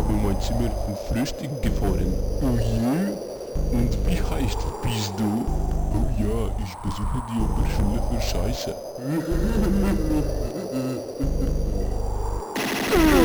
vor mein Zimmer und Frühstück gefahren. Oh je? Und wie heißt bist du? Oh ja, ich besuche die Oberschule für Scheiße.